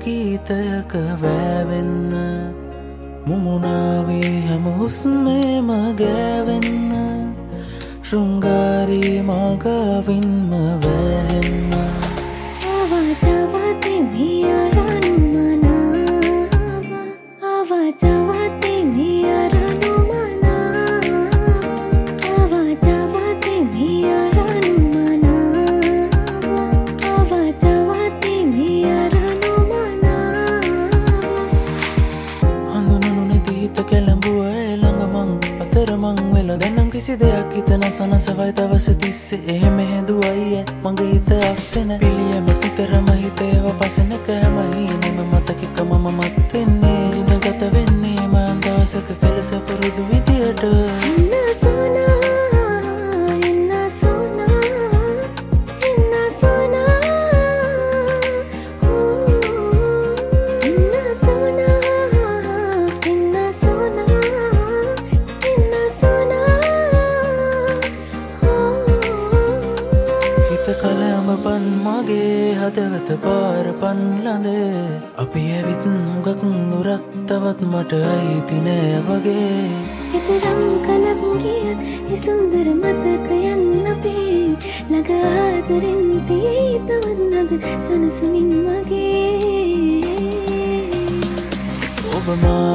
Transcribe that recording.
ගීතයක වැවෙන්න මුමුණාවේ හැම හුස්මේම ගෑවෙන්න ශෘංගාරී මාගාවින්ම වැහෙන්න ආවාජවතේ මියරනු මනාව ආවාජවතේ මියරනු මනාව ආවාජවතේ මියරනු මනාව ආවාජවතේ මියරනු මනාව හඳුනනු නැති හිත කැළඹුව ළඟ මං අතරමං වෙලා දැනම් කිසි දෙයක් හිතන සනසවයි දවස තිස්සේ එහෙම හැදුවයි මගේ හිත අස්සෙන පිළියම නිතරම හිතේව පසන කෑම හීනෙම මතකෙක මම මත් වෙන්නේ දිනගත වෙන්නේ මං දවසක කලස පුරුදු විදියට කලඹපන් මගේ හදවත පාර පන්ලඳ අපි ඇවිත් හුඟක් දුරක් තවත් මට අයිති නෑ වගේ එතරම් කලක් ගියත් ඒ සුන්දර මතකයන් අපේ ළඟ ආදරෙන් තියේ තවත් අද සනසමින් මගේ ඔබ මා